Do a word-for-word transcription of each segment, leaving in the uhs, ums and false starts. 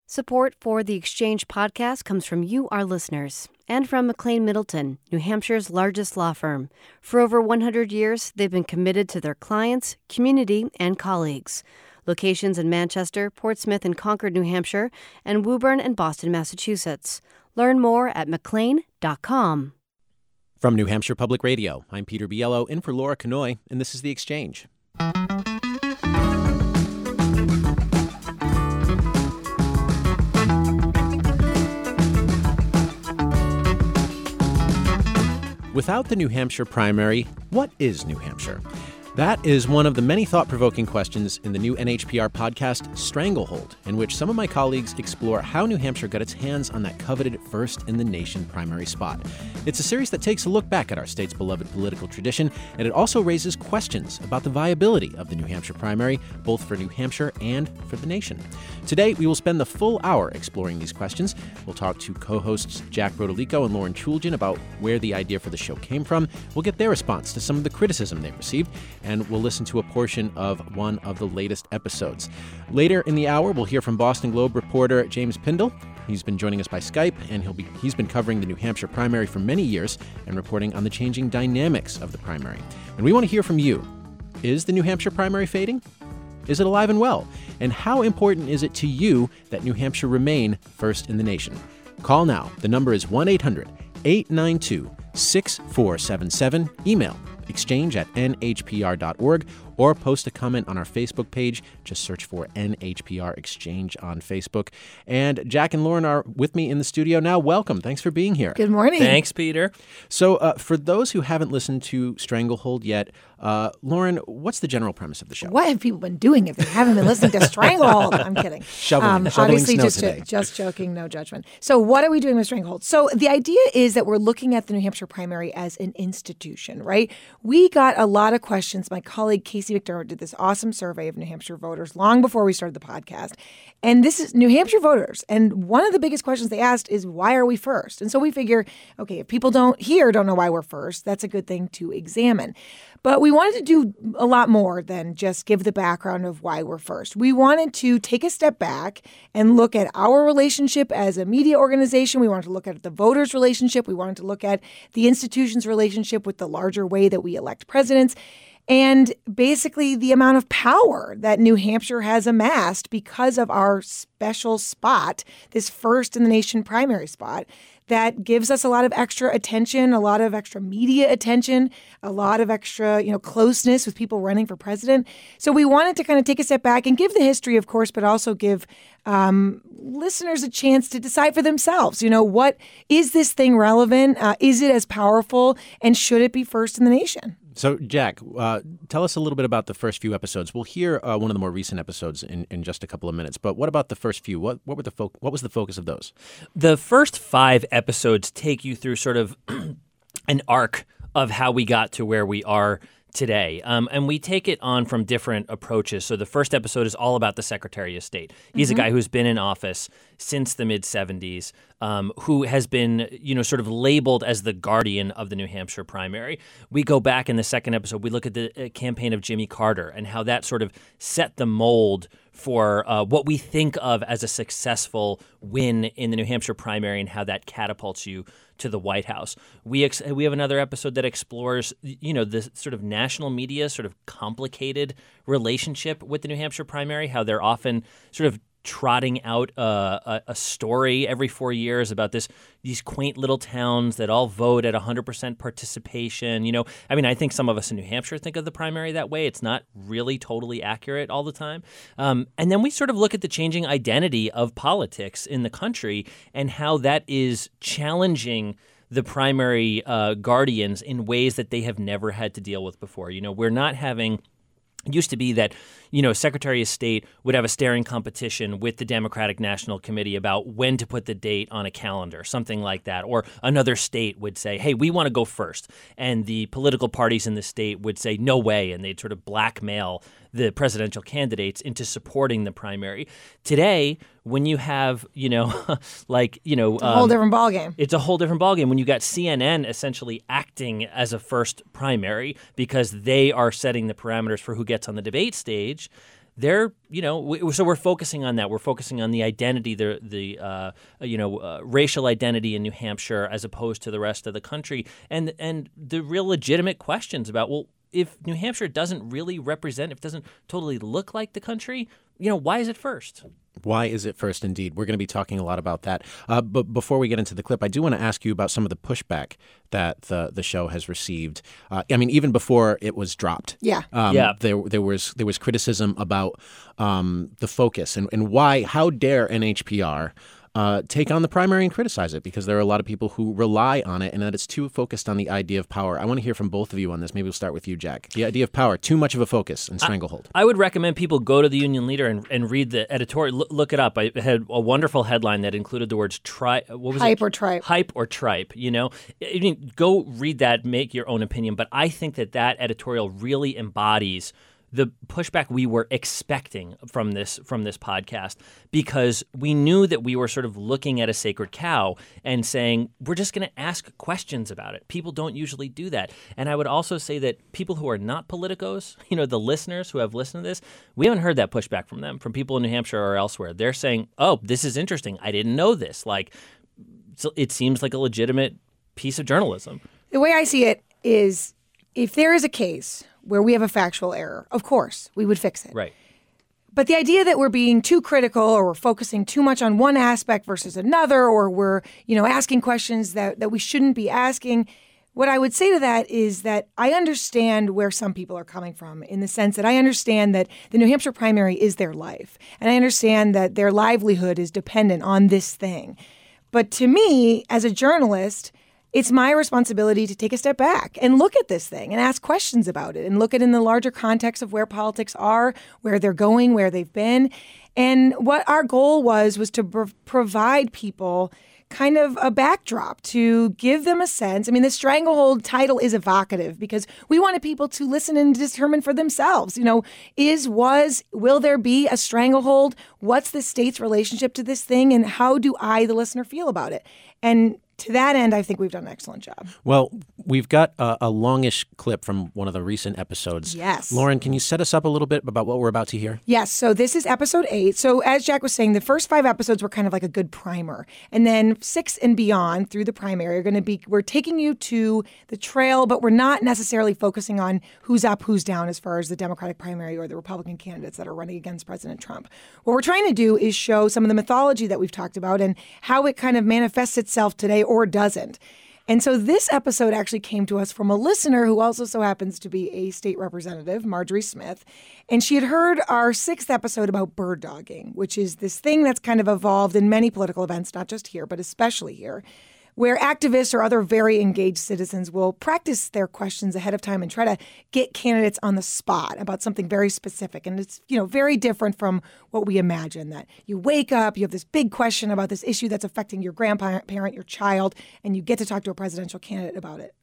Support for the Exchange podcast comes from you, our listeners, and from McLean Middleton, New Hampshire's largest law firm. For over one hundred years, they've been committed to their clients, community, and colleagues. Locations in Manchester, Portsmouth, and Concord, New Hampshire, and Woburn and Boston, Massachusetts. Learn more at mclean dot com. From New Hampshire Public Radio, I'm Peter Biello, in for Laura Kanoy, and this is The Exchange. Without the New Hampshire primary, what is New Hampshire? That is one of the many thought-provoking questions in the new N H P R podcast, Stranglehold, in which some of my colleagues explore how New Hampshire got its hands on that coveted first-in-the-nation primary spot. It's a series that takes a look back at our state's beloved political tradition, and it also raises questions about the viability of the New Hampshire primary, both for New Hampshire and for the nation. Today, we will spend the full hour exploring these questions. We'll talk to co-hosts Jack Rodolico and Lauren Chooljian about where the idea for the show came from. We'll get their response to some of the criticism they've received, and we'll listen to a portion of one of the latest episodes. Later in the hour, we'll hear from Boston Globe reporter James Pindell. He's been joining us by Skype, and he'll be he's been covering the New Hampshire primary for many years and reporting on the changing dynamics of the primary. And we want to hear from you. Is the New Hampshire primary fading? Is it alive and well? And how important is it to you that New Hampshire remain first in the nation? Call now. The number is one eight hundred eight nine two six four seven seven. Email exchange at n h p r dot org or post a comment on our Facebook page. Just search for N H P R Exchange on Facebook. And Jack and Lauren are with me in the studio now. Welcome. Thanks for being here. Good morning. Thanks, Peter. So uh, for those who haven't listened to Stranglehold yet, uh, Lauren, what's the general premise of the show? What have people been doing if they haven't been listening to Stranglehold? I'm kidding. Shoveling, um, shoveling obviously, snow just, today. just joking, no judgment. So what are we doing with Stranglehold? So the idea is that we're looking at the New Hampshire primary as an institution, right? We got a lot of questions. My colleague Casey McDermott did this awesome survey of New Hampshire voters long before we started the podcast. And this is New Hampshire voters. And one of the biggest questions they asked is, why are we first? And so we figure, okay, if people don't here don't know why we're first, that's a good thing to examine. But we wanted to do a lot more than just give the background of why we're first. We wanted to take a step back and look at our relationship as a media organization. We wanted to look at the voters' relationship. We wanted to look at the institution's relationship with the larger way that we elect presidents. And basically the amount of power that New Hampshire has amassed because of our special spot, this first in the nation primary spot, that gives us a lot of extra attention, a lot of extra media attention, a lot of extra, you know, closeness with people running for president. So we wanted to kind of take a step back and give the history, of course, but also give um, listeners a chance to decide for themselves, you know, what is this thing relevant? Uh, is it as powerful? And should it be first in the nation? So, Jack, uh, tell us a little bit about the first few episodes. We'll hear uh, one of the more recent episodes in, in just a couple of minutes. But what about the first few? What what were the fo- what was the focus of those? The first five episodes take you through sort of an arc of how we got to where we are today. Um, and we take it on from different approaches. So the first episode is all about the Secretary of State. He's mm-hmm. a guy who's been in office since the mid-seventies, um, who has been, you know, sort of labeled as the guardian of the New Hampshire primary. We go back in the second episode, we look at the uh, campaign of Jimmy Carter and how that sort of set the mold for uh, what we think of as a successful win in the New Hampshire primary and how that catapults you to the White House. We ex- we have another episode that explores, you know, the sort of national media sort of complicated relationship with the New Hampshire primary, how they're often sort of trotting out a, a, a story every four years about this these quaint little towns that all vote at one hundred percent participation. You know, I mean, I think some of us in New Hampshire think of the primary that way. It's not really totally accurate all the time. Um, and then we sort of look at the changing identity of politics in the country and how that is challenging the primary uh, guardians in ways that they have never had to deal with before. You know, we're not having... It used to be that, you know, Secretary of State would have a staring competition with the Democratic National Committee about when to put the date on a calendar, something like that. Or another state would say, hey, we want to go first. And the political parties in the state would say, no way. And they'd sort of blackmail the presidential candidates into supporting the primary. Today, when you have, you know, like, you know... It's a whole um, different ballgame. It's a whole different ballgame. When you got C N N essentially acting as a first primary because they are setting the parameters for who gets on the debate stage, they're, you know, we, so we're focusing on that. We're focusing on the identity, the, the uh, you know, uh, racial identity in New Hampshire as opposed to the rest of the country. And, and the real legitimate questions about, well, if New Hampshire doesn't really represent, if it doesn't totally look like the country, you know, why is it first? Why is it first, indeed? We're going to be talking a lot about that. Uh, but before we get into the clip, I do want to ask you about some of the pushback that the the show has received. Uh, I mean, even before it was dropped, Yeah. um, Yeah. there there was there was criticism about um, the focus and, and why. How dare N H P R uh, take on the primary and criticize it? Because there are a lot of people who rely on it, and that it's too focused on the idea of power. I want to hear from both of you on this. Maybe we'll start with you, Jack. The idea of power, too much of a focus in Stranglehold. I would recommend people go to the Union Leader and, and read the editorial. Look, look it up. I had a wonderful headline that included the words tri. What was Hype it? or tripe. Hype or tripe. You know, I mean, go read that. Make your own opinion. But I think that that editorial really embodies the pushback we were expecting from this from this podcast, because we knew that we were sort of looking at a sacred cow and saying, we're just going to ask questions about it. People don't usually do that. And I would also say that people who are not politicos, you know, the listeners who have listened to this, we haven't heard that pushback from them, from people in New Hampshire or elsewhere. They're saying, oh, this is interesting. I didn't know this. Like, so it seems like a legitimate piece of journalism. The way I see it is, if there is a case where we have a factual error, of course, we would fix it. Right. But the idea that we're being too critical, or we're focusing too much on one aspect versus another, or we're, you know, asking questions that, that we shouldn't be asking, what I would say to that is that I understand where some people are coming from, in the sense that I understand that the New Hampshire primary is their life. And I understand that their livelihood is dependent on this thing. But to me, as a journalist, it's my responsibility to take a step back and look at this thing and ask questions about it and look at it in the larger context of where politics are, where they're going, where they've been. And what our goal was, was to pr- provide people kind of a backdrop, to give them a sense. I mean, the Stranglehold title is evocative because we wanted people to listen and determine for themselves, you know, is, was, will there be a stranglehold? What's the state's relationship to this thing? And how do I, the listener, feel about it? And to that end, I think we've done an excellent job. Well, we've got a, a longish clip from one of the recent episodes. Yes. Lauren, can you set us up a little bit about what we're about to hear? Yes. So this is episode eight. So as Jack was saying, the first five episodes were kind of like a good primer. And then six and beyond through the primary are going to be, we're taking you to the trail, but we're not necessarily focusing on who's up, who's down as far as the Democratic primary or the Republican candidates that are running against President Trump. What we're trying to do is show some of the mythology that we've talked about and how it kind of manifests itself today or doesn't. And so this episode actually came to us from a listener who also so happens to be a state representative, Marjorie Smith. And she had heard our sixth episode about bird dogging, which is this thing that's kind of evolved in many political events, not just here, but especially here, where activists or other very engaged citizens will practice their questions ahead of time and try to get candidates on the spot about something very specific. And it's, you know, very different from what we imagine, that you wake up, you have this big question about this issue that's affecting your grandparent, your child, and you get to talk to a presidential candidate about it.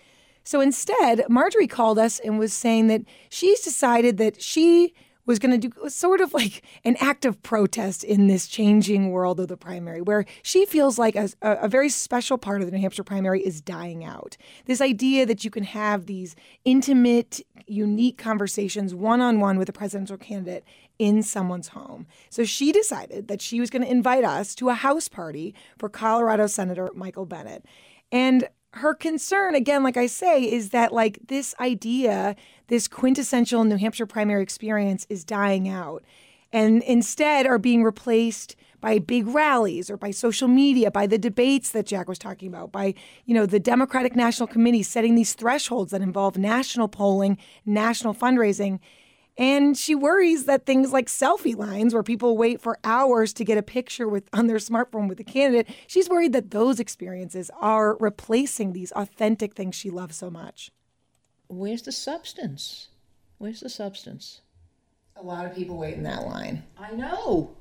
So instead, Marjorie called us and was saying that she's decided that she was going to do sort of like an act of protest in this changing world of the primary, where she feels like a, a very special part of the New Hampshire primary is dying out. This idea that you can have these intimate, unique conversations one-on-one with a presidential candidate in someone's home. So she decided that she was going to invite us to a house party for Colorado Senator Michael Bennet. And her concern, again, like I say, is that like this idea, this quintessential New Hampshire primary experience is dying out, and instead are being replaced by big rallies or by social media, by the debates that Jack was talking about, by, you know, the Democratic National Committee setting these thresholds that involve national polling, national fundraising. And she worries that things like selfie lines, where people wait for hours to get a picture with on their smartphone with a candidate, she's worried that those experiences are replacing these authentic things she loves so much. Where's the substance? Where's the substance? A lot of people wait in that line. I know.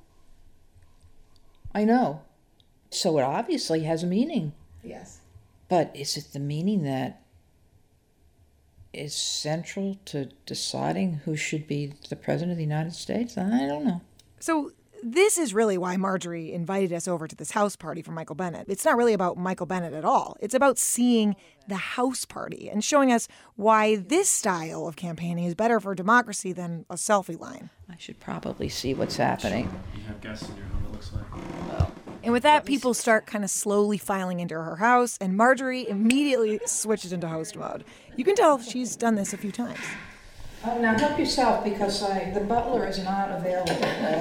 I know. So it obviously has a meaning. Yes. But is it the meaning that is central to deciding who should be the president of the United States? I don't know. So this is really why Marjorie invited us over to this house party for Michael Bennet. It's not really about Michael Bennet at all. It's about seeing the house party and showing us why this style of campaigning is better for democracy than a selfie line. I should probably see what's happening. You have guests in your home, it looks like. Well, And with that, people start kind of slowly filing into her house, and Marjorie immediately switches into host mode. You can tell she's done this a few times. oh, now help yourself because I, the butler is not available.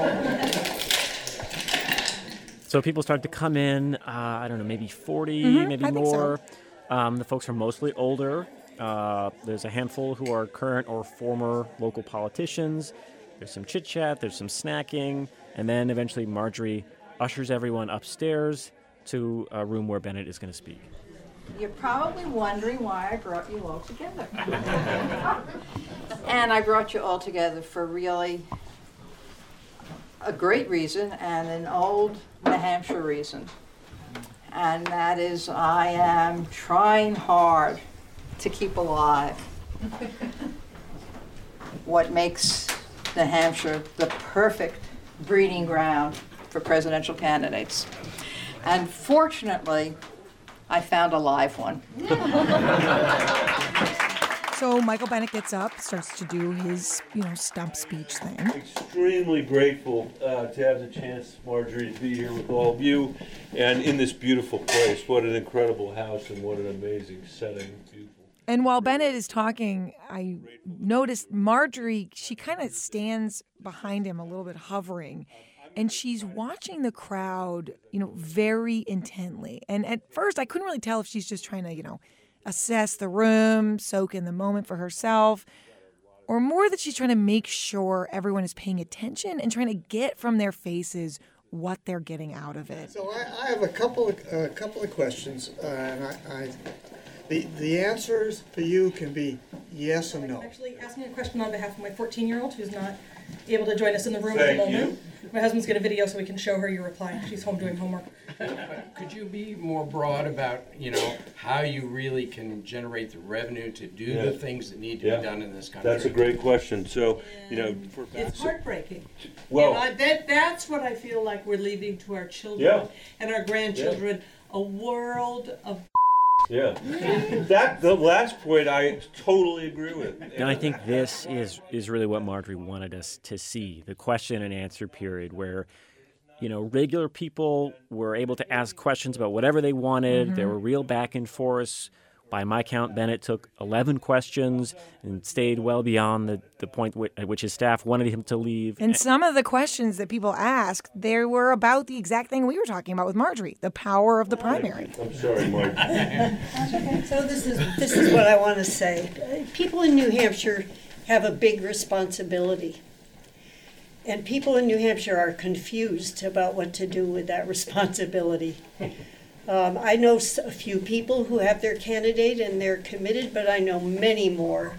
So people start to come in, uh, I don't know, maybe forty, Mhm, maybe I think so. more. Um, the folks are mostly older. Uh, there's a handful who are current or former local politicians. There's some chit-chat, there's some snacking, and then eventually Marjorie ushers everyone upstairs to a room where Bennet is going to speak. You're probably wondering why I brought you all together. And I brought you all together for really a great reason and an old New Hampshire reason. And that is I am trying hard to keep alive what makes New Hampshire the perfect breeding ground for presidential candidates. And fortunately, I found a live one. So Michael Bennet gets up, starts to do his, you know, stump speech thing. Extremely grateful uh, to have the chance, Marjorie, to be here with all of you and in this beautiful place. What an incredible house and what an amazing setting. Beautiful. And while Bennet is talking, I noticed Marjorie, she kind of stands behind him a little bit hovering, and she's watching the crowd, you know, very intently. And at first, I couldn't really tell if she's just trying to, you know, assess the room, soak in the moment for herself, or more that she's trying to make sure everyone is paying attention and trying to get from their faces what they're getting out of it. So I, I have a couple of a couple of questions, uh, and I, I the the answers for you can be yes or no. I'm actually asking a question on behalf of my fourteen-year-old who's not able to join us in the room Thank at the moment. you. My husband's got a video so we can show her your reply. She's home doing homework. Could you be more broad about, you know, how you really can generate the revenue to do Yeah. the things that need to Yeah. be done in this country? That's a great question. So, you know, for It's heartbreaking. well, and I, that, that's what I feel like we're leaving to our children Yeah. and our grandchildren, a world of yeah, that the last point I totally agree with. And I think this is is really what Marjorie wanted us to see, the question and answer period where, you know, regular people were able to ask questions about whatever they wanted. Mm-hmm. There were real back and forths. By my count, Bennet took eleven questions and stayed well beyond the, the point w- at which his staff wanted him to leave. And some of the questions that people asked, they were about the exact thing we were talking about with Marjorie, the power of the primary. I'm sorry, Mark. So this is this is what I want to say. People in New Hampshire have a big responsibility. And people in New Hampshire are confused about what to do with that responsibility. Um, I know s- a few people who have their candidate and they're committed, but I know many more,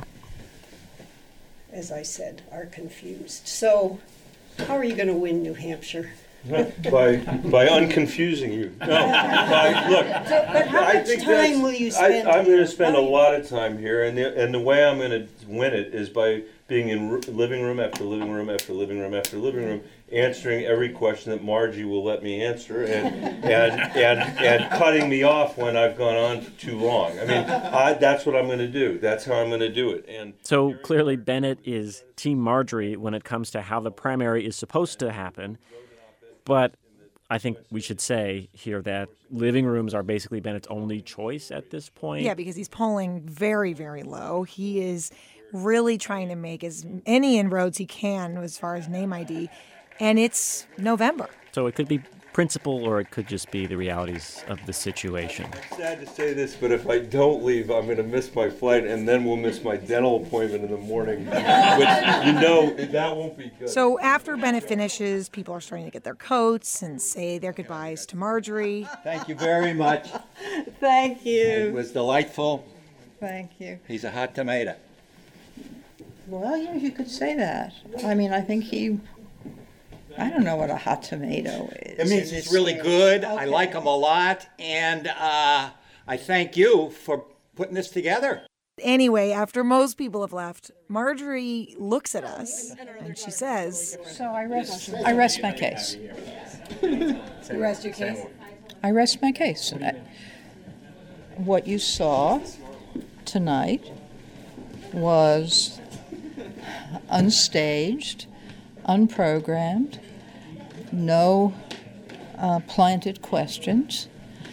as I said, are confused. So how are you going to win New Hampshire? by by unconfusing you. No, by, look. So, but how I much think time that's- will you spend I, I'm going here? to spend How a do you- lot of time here, and the and the way I'm going to win it is by being in r- living room after living room after living room after living room, answering every question that Margie will let me answer, and and and and cutting me off when I've gone on for too long. I mean, I, that's what I'm going to do. That's how I'm going to do it. And So clearly Bennet is Team Marjorie when it comes to how the primary is supposed to happen. But I think we should say here that living rooms are basically Bennett's only choice at this point. Yeah, because he's polling very, very low. He is really trying to make as many inroads he can as far as name I D. And it's November. So it could be principle or it could just be the realities of the situation. sad to say this, but if I don't leave, I'm going to miss my flight, and then we'll miss my dental appointment in the morning, which, you know, that won't be good. So after Bennet finishes, people are starting to get their coats and say their goodbyes to Marjorie. Thank you very much. Thank you. It was delightful. Thank you. He's a hot tomato. Well, yeah, you could say that. I mean, I think he, I don't know what a hot tomato is. It means in he's this really area. good. I Okay. like him a lot. And uh, I thank you for putting this together. Anyway, after most people have left, Marjorie looks at us and she says, So I rest, I rest my case. You rest your case? I rest my case. What you saw tonight was unstaged, unprogrammed, no uh, planted questions,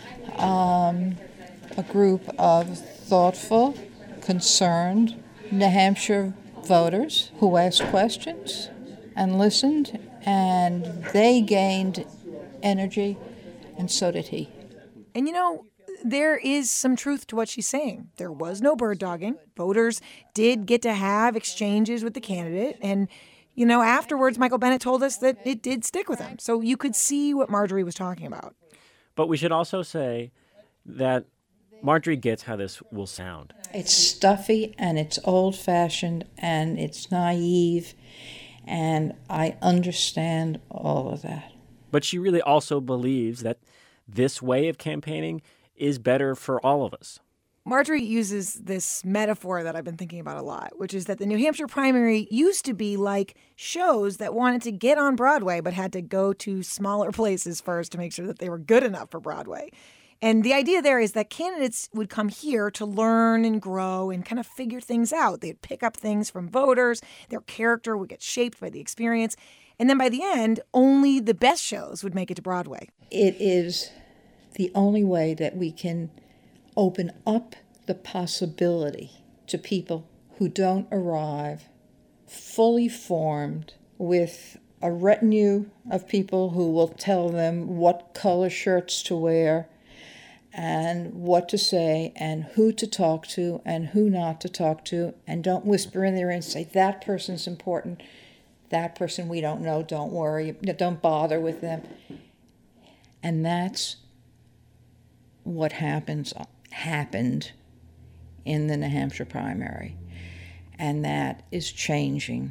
um, a group of thoughtful, concerned New Hampshire voters who asked questions and listened, and they gained energy, and so did he. And you know, there is some truth to what she's saying. There was no bird dogging. Voters did get to have exchanges with the candidate, and you know, afterwards, Michael Bennet told us that it did stick with him. So you could see what Marjorie was talking about. But we should also say that Marjorie gets how this will sound. It's stuffy and it's old-fashioned and it's naive, and I understand all of that. But she really also believes that this way of campaigning is better for all of us. Marjorie uses this metaphor that I've been thinking about a lot, which is that the New Hampshire primary used to be like shows that wanted to get on Broadway but had to go to smaller places first to make sure that they were good enough for Broadway. And the idea there is that candidates would come here to learn and grow and kind of figure things out. They'd pick up things from voters. Their character would get shaped by the experience. And then by the end, only the best shows would make it to Broadway. It is the only way that we can open up the possibility to people who don't arrive fully formed with a retinue of people who will tell them what color shirts to wear and what to say and who to talk to and who not to talk to, and don't whisper in their ear and say, that person's important, that person we don't know, don't worry, don't bother with them. And that's what happens happened in the New Hampshire primary, and that is changing.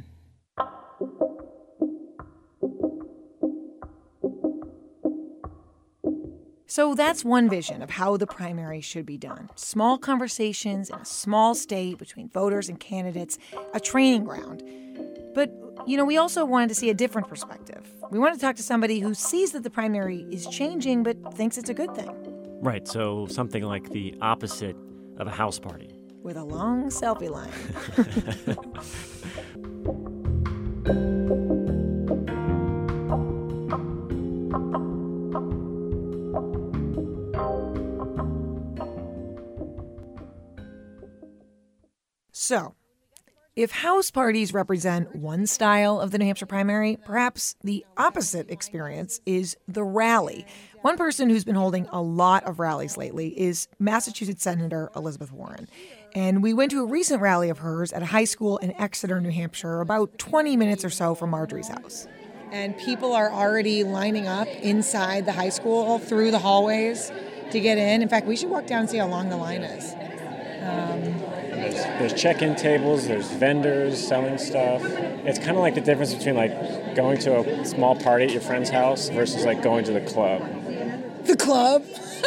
So that's one vision of how the primary should be done. Small conversations in a small state between voters and candidates, a training ground. But, you know, we also wanted to see a different perspective. We wanted to talk to somebody who sees that the primary is changing but thinks it's a good thing. Right, so something like the opposite of a house party. With a long selfie line. So, if house parties represent one style of the New Hampshire primary, perhaps the opposite experience is the rally. One person who's been holding a lot of rallies lately is Massachusetts Senator Elizabeth Warren. And we went to a recent rally of hers at a high school in Exeter, New Hampshire, about twenty minutes or so from Marjorie's house. And people are already lining up inside the high school through the hallways to get in. In fact, we should walk down and see how long the line is. Um, There's, there's check-in tables, there's vendors selling stuff. It's kind of like the difference between like going to a small party at your friend's house versus like going to the club. The club?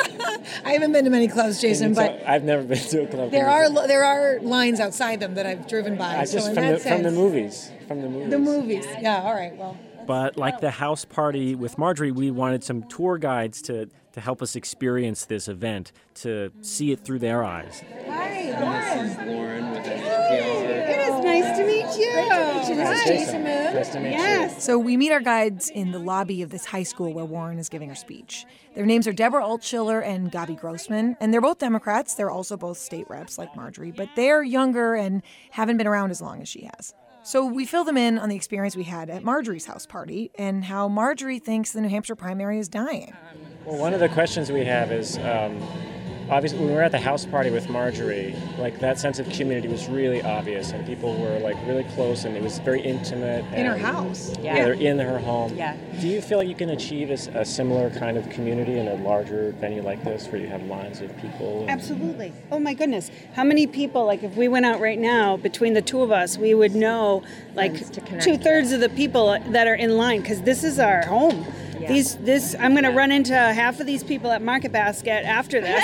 I haven't been to many clubs, Jason, but I've never been to a club. There are there are lines outside them that I've driven by. I so just in from that the sense, from the movies, from the movies. The movies, yeah. All right, well. But like the house party with Marjorie, we wanted some tour guides to, to help us experience this event, to see it through their eyes. Hi, Lauren. This is Lauren with N H P R. It is nice to meet you. Great to meet you. This is Jason. Nice to meet yes. you. So we meet our guides in the lobby of this high school where Warren is giving her speech. Their names are Deborah Altschiller and Gabi Grossman, and they're both Democrats. They're also both state reps like Marjorie, but they're younger and haven't been around as long as she has. So we fill them in on the experience we had at Marjorie's house party and how Marjorie thinks the New Hampshire primary is dying. Well, one of the questions we have is, um, obviously, when we were at the house party with Marjorie, like that sense of community was really obvious, and people were like really close, and it was very intimate. In her and, house. Yeah. yeah, they're in her home. Yeah. Do you feel like you can achieve a, a similar kind of community in a larger venue like this, where you have lines of people? And... Absolutely. Oh my goodness. How many people, like if we went out right now, between the two of us, we would know like two-thirds of the people that are in line, because this is our home. Yeah. These, this, I'm going to run into half of these people at Market Basket after this.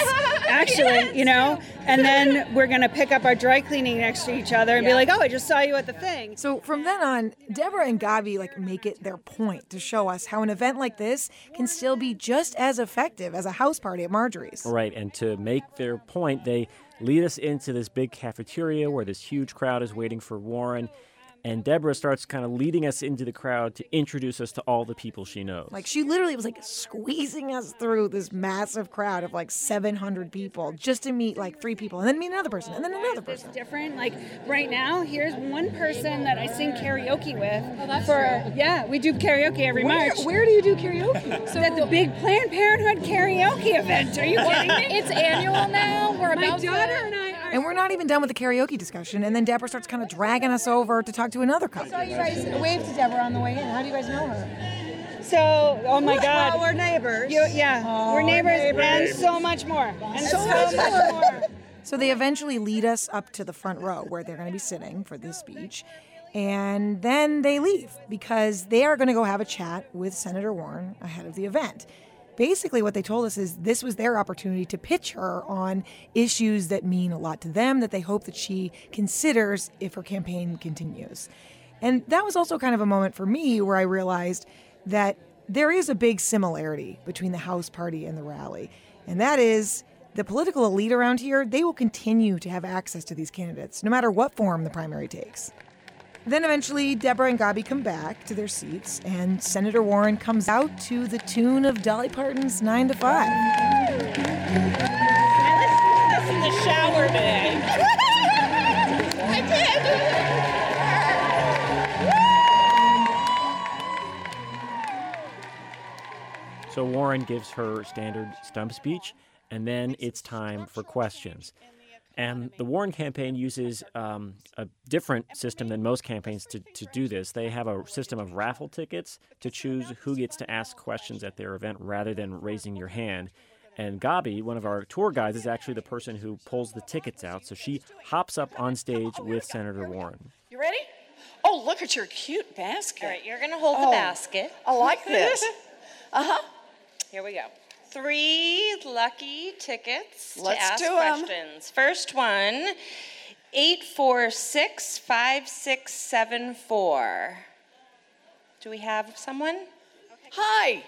actually, you know? And then we're going to pick up our dry cleaning next to each other and Yeah. be like, oh, I just saw you at the thing. So from then on, Deborah and Gabi like make it their point to show us how an event like this can still be just as effective as a house party at Marjorie's. Right, and to make their point, they lead us into this big cafeteria where this huge crowd is waiting for Warren. And Deborah starts kind of leading us into the crowd to introduce us to all the people she knows. Like, she literally was like squeezing us through this massive crowd of like seven hundred people just to meet like three people and then meet another person and then another person. Different. Like right now, here's one person that I sing karaoke with. Oh, that's for true. Yeah, we do karaoke every Where- March. where do you do karaoke? So at the big Planned Parenthood karaoke event. Are you kidding me? It's annual now. We're My about daughter to... and I are. And we're not even done with the karaoke discussion, and then Deborah starts kind of dragging us over to talk to another couple. I saw you guys wave to Deborah on the way in. How do you guys know her? So, oh my God. Well, we're neighbors. You, yeah, Oh, we're neighbors, neighbors. and so much more. And so, So much much more. So they eventually lead us up to the front row where they're going to be sitting for this speech. And then they leave because they are going to go have a chat with Senator Warren ahead of the event. Basically, what they told us is this was their opportunity to pitch her on issues that mean a lot to them that they hope that she considers if her campaign continues. And that was also kind of a moment for me where I realized that there is a big similarity between the House Party and the rally. And that is the political elite around here, they will continue to have access to these candidates, no matter what form the primary takes. Then eventually, Deborah and Gabi come back to their seats, and Senator Warren comes out to the tune of Dolly Parton's nine to five. I listened to this in the shower today. I So Warren gives her standard stump speech, and then it's time for questions. And the Warren campaign uses um, a different system than most campaigns to, to do this. They have a system of raffle tickets to choose who gets to ask questions at their event rather than raising your hand. And Gabi, one of our tour guides, is actually the person who pulls the tickets out. So she hops up on stage with Senator Warren. You ready? Oh, look at your cute basket. All right, you're going to hold Oh, the basket. I like this. Uh-huh. Here we go. Three lucky tickets Let's to ask do 'em. questions. First one, eight four six five six seven four. Do we have someone? Hi.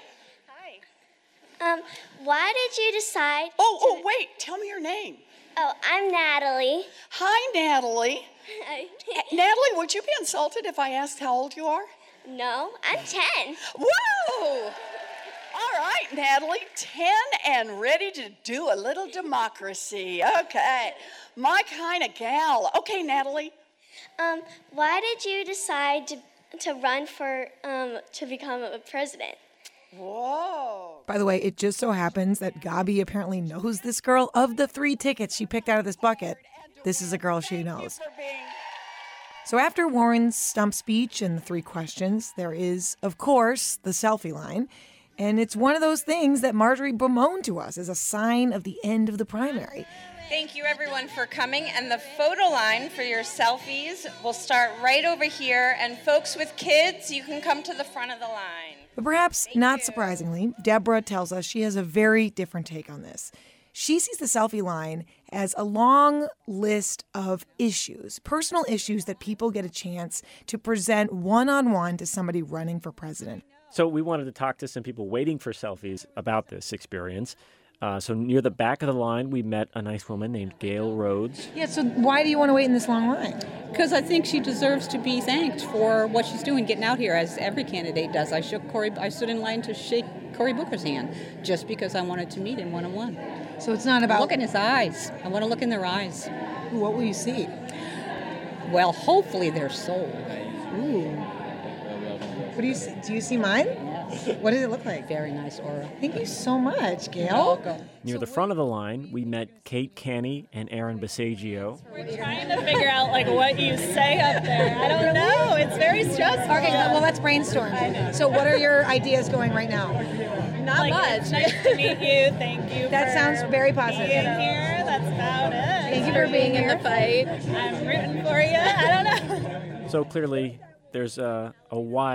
Um, why did you decide? Oh, oh, wait. Tell me your name. Oh, I'm Natalie. Hi, Natalie. Natalie, would you be insulted if I asked how old you are? No, I'm ten. Whoa! All right, Natalie, ten and ready to do a little democracy. Okay, my kind of gal. Okay, Natalie. Um, why did you decide to to run for um to become a president? Whoa. By the way, it just so happens that Gabi apparently knows this girl. Of the three tickets she picked out of this bucket, this is a girl she knows. So after Warren's stump speech and the three questions, there is, of course, the selfie line. And it's one of those things that Marjorie bemoaned to us as a sign of the end of the primary. Thank you, everyone, for coming. And the photo line for your selfies will start right over here. And folks with kids, you can come to the front of the line. But perhaps not surprisingly, Deborah tells us she has a very different take on this. She sees the selfie line as a long list of issues, personal issues that people get a chance to present one-on-one to somebody running for president. So we wanted to talk to some people waiting for selfies about this experience. Uh, so near the back of the line, we met a nice woman named Gail Rhodes. Yeah, so why do you want to wait in this long line? Because I think she deserves to be thanked for what she's doing, getting out here, as every candidate does. I shook Cory. I stood in line to shake Cory Booker's hand just because I wanted to meet him one-on-one. So it's not about... Look in his eyes. I want to look in their eyes. What will you see? Well, hopefully their soul. Ooh. What do you see? Do you see mine? Yes. What does it look like? Very nice aura. Thank you so much, Gail. You're welcome. Near the front of the line, we met Kate Canny and Aaron Basaggio. We're trying to figure out like what you say up there. I don't know. It's very stressful. Okay, well, let's brainstorm. I know. So what are your ideas going right now? Not like, much. It's nice to meet you. Thank you. That for sounds very positive. Being here. That's about it. Thank you for being in here. the fight. I'm rooting for you. I don't know. So clearly, there's a, a wide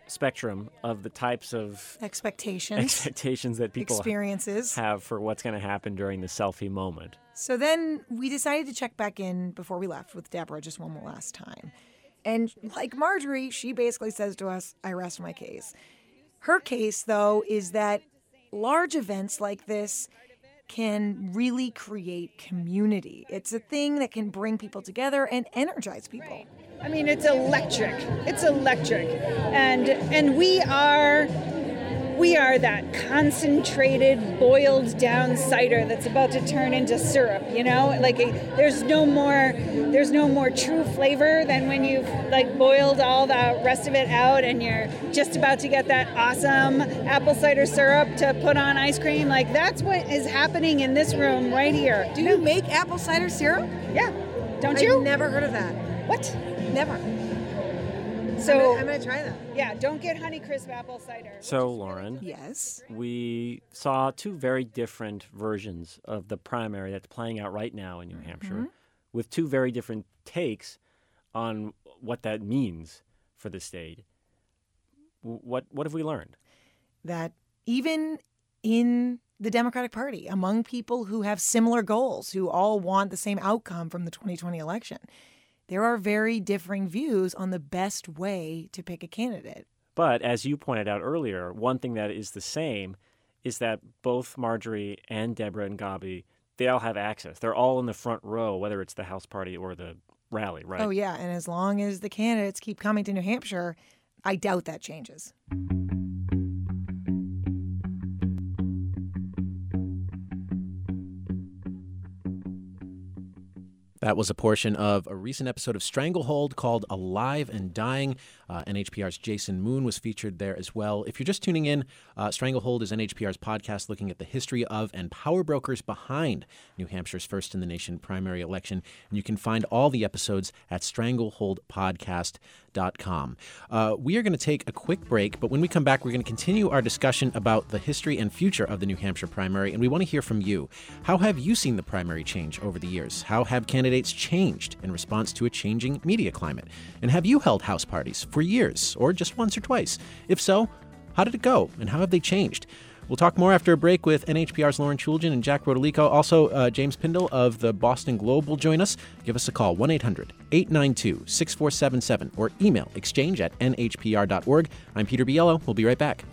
spectrum of the types of expectations expectations that people experiences have for what's going to happen during the selfie moment. So then we decided to check back in before we left with Deborah just one more last time. And like Marjorie, she basically says to us, I rest my case. Her case, though, is that large events like this can really create community. It's a thing that can bring people together and energize people. I mean, it's electric. It's electric. And and we are we are that concentrated, boiled down cider that's about to turn into syrup, you know? Like a, there's no more there's no more true flavor than when you've like boiled all the rest of it out and you're just about to get that awesome apple cider syrup to put on ice cream. Like that's what is happening in this room right here. Do you make apple cider syrup? Yeah. Don't you? I've never heard of that. What? Never. So I'm going to try that. Yeah, don't get Honeycrisp apple cider. So, Lauren. Yes. We saw two very different versions of the primary that's playing out right now in New Hampshire, Mm-hmm. with two very different takes on what that means for the state. What what have we learned? That even in the Democratic Party, among people who have similar goals, who all want the same outcome from the twenty twenty election, there are very differing views on the best way to pick a candidate. But as you pointed out earlier, one thing that is the same is that both Marjorie and Deborah and Gabi, they all have access. They're all in the front row, whether it's the House Party or the rally, right? Oh, yeah. And as long as the candidates keep coming to New Hampshire, I doubt that changes. That was a portion of a recent episode of Stranglehold called Alive and Dying. Uh, N H P R's Jason Moon was featured there as well. If you're just tuning in, uh, Stranglehold is N H P R's podcast looking at the history of and power brokers behind New Hampshire's first-in-the-nation primary election. And you can find all the episodes at stranglehold podcast dot com. Uh, we are going to take a quick break, but when we come back, we're going to continue our discussion about the history and future of the New Hampshire primary, and we want to hear from you. How have you seen the primary change over the years? How have candidates changed in response to a changing media climate? And have you held house parties for years, or just once or twice? If so, how did it go, and how have they changed? We'll talk more after a break with N H P R's Lauren Chooljian and Jack Rodolico. Also, uh, James Pindell of the Boston Globe will join us. Give us a call, one eight hundred eight nine two six four seven seven, or email exchange at N H P R dot org. I'm Peter Biello. We'll be right back.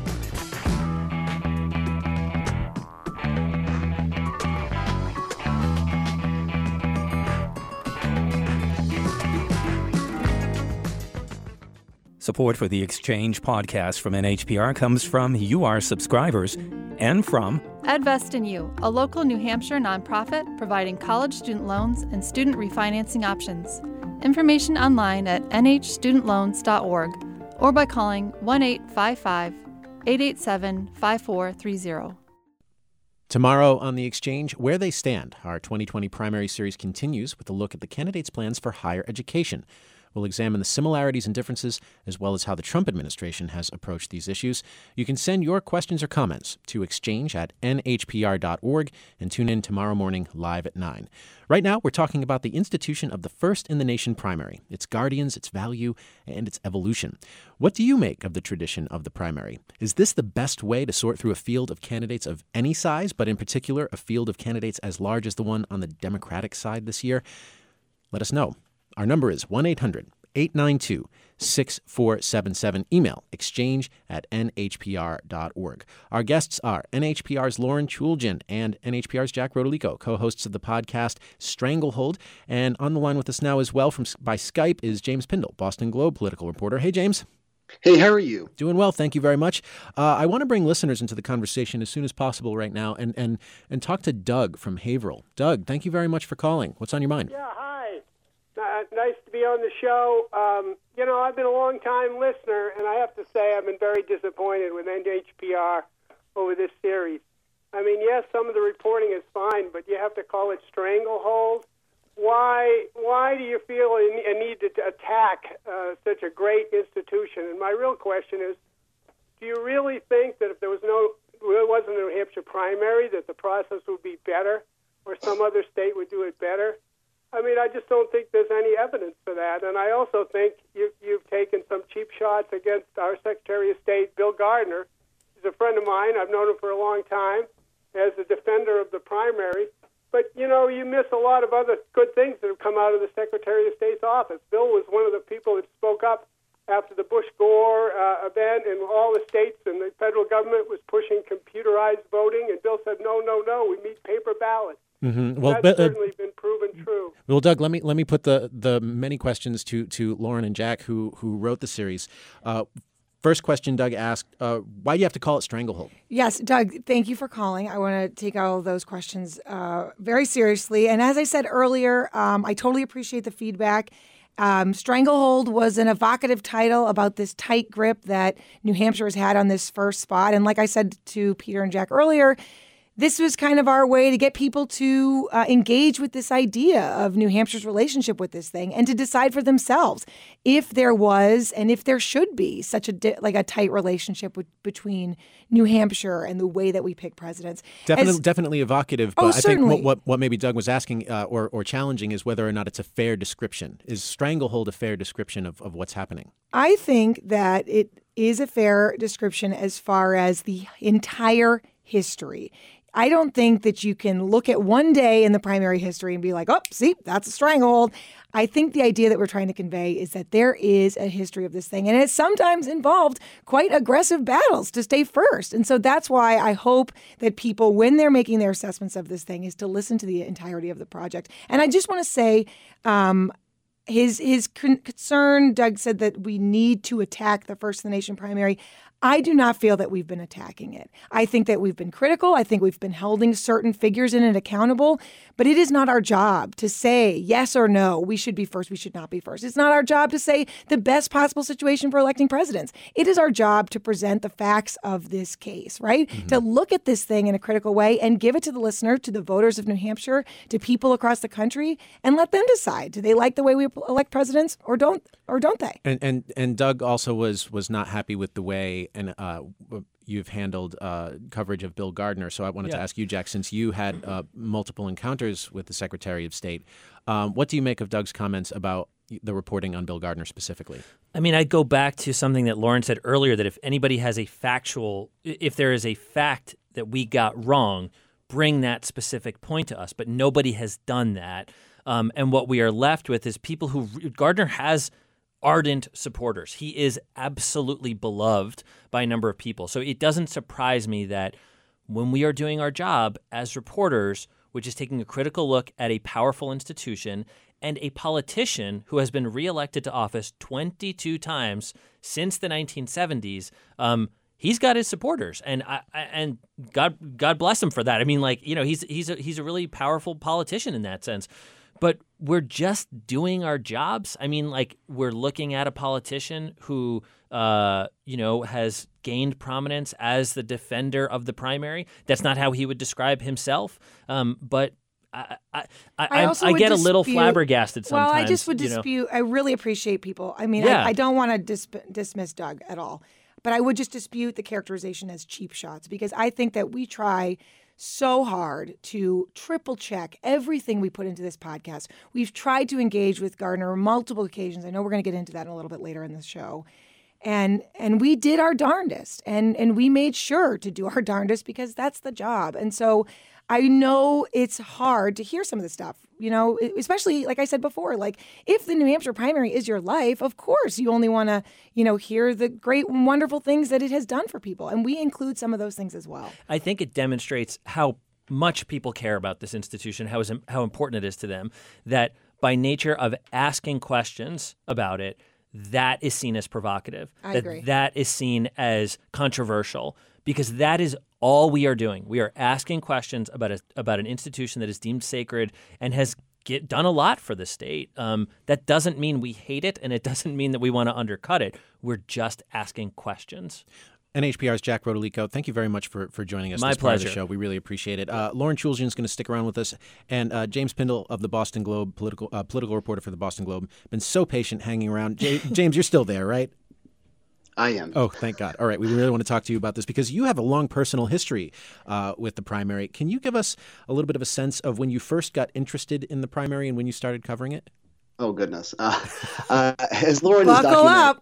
Support for the Exchange podcast from N H P R comes from you, our subscribers, and from Edvest and You, a local New Hampshire nonprofit providing college student loans and student refinancing options. Information online at N H student loans dot org or by calling one eight five five, eight eight seven, five four three zero. Tomorrow on The Exchange, Where They Stand. Our twenty twenty primary series continues with a look at the candidates' plans for higher education. We'll examine the similarities and differences, as well as how the Trump administration has approached these issues. You can send your questions or comments to exchange at N H P R dot org and tune in tomorrow morning live at nine. Right now, we're talking about the institution of the first-in-the-nation primary, its guardians, its value, and its evolution. What do you make of the tradition of the primary? Is this the best way to sort through a field of candidates of any size, but in particular a field of candidates as large as the one on the Democratic side this year? Let us know. Our number is one eight hundred eight nine two six four seven seven. Email exchange at N H P R dot org. Our guests are N H P R's Lauren Chooljian and N H P R's Jack Rodolico, co-hosts of the podcast Stranglehold. And on the line with us now as well from by Skype is James Pindell, Boston Globe political reporter. Hey, James. Hey, how are you? Doing well, thank you very much. Uh, I want to bring listeners into the conversation as soon as possible right now and, and, and talk to Doug from Haverhill. Doug, thank you very much for calling. What's on your mind? Yeah, hi. Uh, nice to be on the show. Um, you know, I've been a long-time listener, and I have to say I've been very disappointed with N H P R over this series. I mean, yes, some of the reporting is fine, but you have to call it stranglehold. Why Why do you feel a need to attack uh, such a great institution? And my real question is, do you really think that if there was no, there wasn't a New Hampshire primary, that the process would be better, or some other state would do it better? I mean, I just don't think there's any evidence for that. And I also think you, you've taken some cheap shots against our Secretary of State, Bill Gardner. He's a friend of mine. I've known him for a long time as a defender of the primary. But, you know, you miss a lot of other good things that have come out of the Secretary of State's office. Bill was one of the people that spoke up after the Bush-Gore uh, event, and all the states and the federal government was pushing computerized voting, and Bill said, no, no, no, we need paper ballots. Mm-hmm. Well, That's but, uh, certainly been proven true. Well, Doug, let me let me put the, the many questions to, to Lauren and Jack, who who wrote the series. Uh, first question, Doug asked, uh, why do you have to call it Stranglehold? Yes, Doug, thank you for calling. I want to take all of those questions uh, very seriously. And as I said earlier, um, I totally appreciate the feedback. Um, Stranglehold was an evocative title about this tight grip that New Hampshire has had on this first spot. And like I said to Peter and Jack earlier, this was kind of our way to get people to uh, engage with this idea of New Hampshire's relationship with this thing and to decide for themselves if there was and if there should be such a di- like a tight relationship with, between New Hampshire and the way that we pick presidents. Definitely, As, definitely evocative. But oh, I think certainly. what, what what maybe Doug was asking uh, or or challenging is whether or not it's a fair description. Is Stranglehold a fair description of, of what's happening? I think that it is a fair description as far as the entire history. I don't think that you can look at one day in the primary history and be like, oh, see, that's a stranglehold. I think the idea that we're trying to convey is that there is a history of this thing, and it's sometimes involved quite aggressive battles to stay first. And so that's why I hope that people, when they're making their assessments of this thing, is to listen to the entirety of the project. And I just want to say, um, his his concern, Doug said that we need to attack the First in the Nation primary. I do not feel that we've been attacking it. I think that we've been critical. I think we've been holding certain figures in it accountable, but it is not our job to say yes or no, we should be first, we should not be first. It's not our job to say the best possible situation for electing presidents. It is our job to present the facts of this case, right? Mm-hmm. To look at this thing in a critical way and give it to the listener, to the voters of New Hampshire, to people across the country, and let them decide. Do they like the way we elect presidents or don't, or don't they? And and and Doug also was was not happy with the way and uh, you've handled uh, coverage of Bill Gardner. So I wanted yeah. to ask you, Jack, since you had uh, multiple encounters with the Secretary of State, um, what do you make of Doug's comments about the reporting on Bill Gardner specifically? I mean, I'd go back to something that Lauren said earlier, that if anybody has a factual, if there is a fact that we got wrong, bring that specific point to us. But nobody has done that. Um, and what we are left with is people who, Gardner has ardent supporters. He is absolutely beloved by a number of people. So it doesn't surprise me that when we are doing our job as reporters, which is taking a critical look at a powerful institution and a politician who has been reelected to office twenty-two times since the nineteen seventies, um, he's got his supporters, and I, I, and God God bless him for that. I mean, like, you know, he's he's a, he's a really powerful politician in that sense. But we're just doing our jobs. I mean, like, we're looking at a politician who, uh, you know, has gained prominence as the defender of the primary. That's not how he would describe himself. Um, but I, I, I, I, also I would get dispute, a little flabbergasted sometimes. Well, I just would you know. dispute. I really appreciate people. I mean, Yeah. I, I don't want to dis- dismiss Doug at all, but I would just dispute the characterization as cheap shots, because I think that we try so hard to triple check everything we put into this podcast. We've tried to engage with Gardner on multiple occasions. I know we're going to get into that a little bit later in the show. And and we did our darndest, and and we made sure to do our darndest, because that's the job. And so I know it's hard to hear some of this stuff, you know, especially, like I said before, like, if the New Hampshire primary is your life, of course you only want to, you know, hear the great and wonderful things that it has done for people. And we include some of those things as well. I think it demonstrates how much people care about this institution, how is how important it is to them, that by nature of asking questions about it, that is seen as provocative. I that agree. That is seen as controversial, because that is all we are doing. We are asking questions about a, about an institution that is deemed sacred and has get, done a lot for the state. Um, that doesn't mean we hate it, and it doesn't mean that we want to undercut it. We're just asking questions. N H P R's Jack Rodolico, thank you very much for, for joining us My this part of the pleasure. show. We really appreciate it. Uh, Lauren Chooljian is going to stick around with us, and uh, James Pindle of the Boston Globe, political uh, political reporter for the Boston Globe, been so patient hanging around. J- James, you're still there, right? I am. Oh, thank God. All right. We really want to talk to you about this because you have a long personal history uh, with the primary. Can you give us a little bit of a sense of when you first got interested in the primary and when you started covering it? Oh, goodness. Uh, uh, as Lauren Buckle up.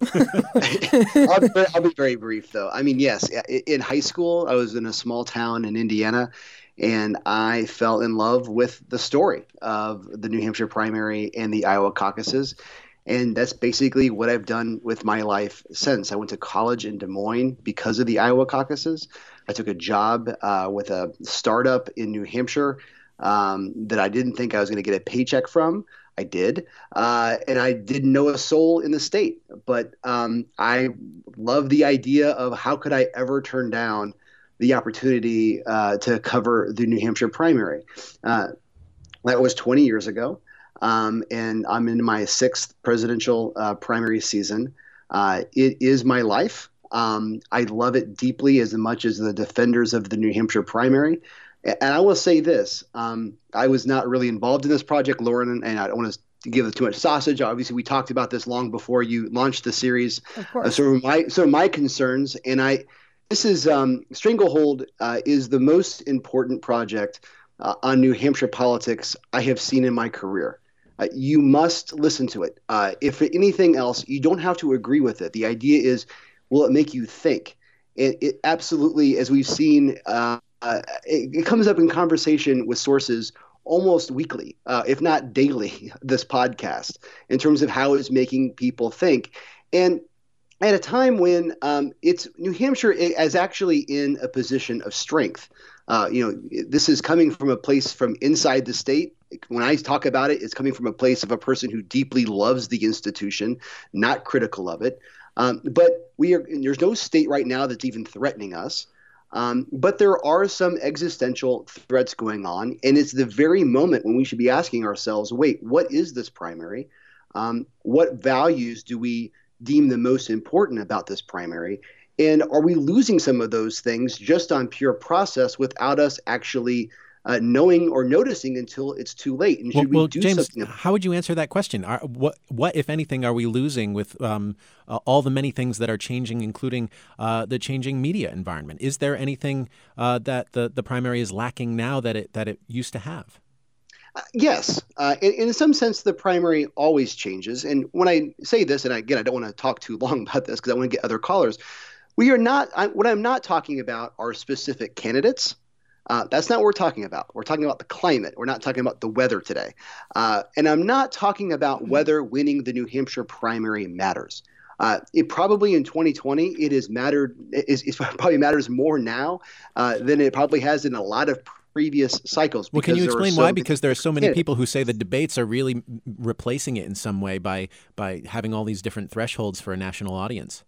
I'll, be, I'll be very brief, though. I mean, yes, in high school, I was in a small town in Indiana, and I fell in love with the story of the New Hampshire primary and the Iowa caucuses. And that's basically what I've done with my life since. I went to college in Des Moines because of the Iowa caucuses. I took a job uh, with a startup in New Hampshire um, that I didn't think I was going to get a paycheck from. I did. Uh, and I didn't know a soul in the state. But um, I love the idea of how could I ever turn down the opportunity uh, to cover the New Hampshire primary. Uh, that was twenty years ago. Um, and I'm in my sixth presidential uh, primary season. Uh, it is my life. Um, I love it deeply as much as the defenders of the New Hampshire primary. And I will say this, um, I was not really involved in this project, Lauren, and I don't want to give it too much sausage. Obviously, we talked about this long before you launched the series. Of course. Uh, so my so my concerns, and I, this is um, Stranglehold uh, is the most important project uh, on New Hampshire politics I have seen in my career. Uh, you must listen to it. Uh, if anything else, you don't have to agree with it. The idea is, will it make you think? It, it absolutely, as we've seen, uh, uh, it, it comes up in conversation with sources almost weekly, uh, if not daily, this podcast, in terms of how it's making people think. And at a time when um, it's New Hampshire is actually in a position of strength. Uh, you know, this is coming from a place from inside the state. When I talk about it, it's coming from a place of a person who deeply loves the institution, not critical of it. Um, but we are there's no state right now that's even threatening us. Um, but there are some existential threats going on, and it's the very moment when we should be asking ourselves, wait, what is this primary? Um, what values do we deem the most important about this primary? And are we losing some of those things just on pure process without us actually uh, knowing or noticing until it's too late? And should well, we well, do James, something? How would you answer that question? Are, what, what, if anything, are we losing with um, uh, all the many things that are changing, including uh, the changing media environment? Is there anything uh, that the, the primary is lacking now that it that it used to have? Uh, yes. Uh, in, in some sense, the primary always changes. And when I say this, and again, I don't want to talk too long about this because I want to get other callers. We are not, I, what I'm not talking about are specific candidates. Uh, that's not what we're talking about. We're talking about the climate. We're not talking about the weather today. Uh, and I'm not talking about whether winning the New Hampshire primary matters. Uh, it probably in twenty twenty, it is mattered, it, it probably matters more now uh, than it probably has in a lot of previous cycles. Well, can you explain so why? Because there are so many candidates. people who say the debates are really replacing it in some way by by having all these different thresholds for a national audience.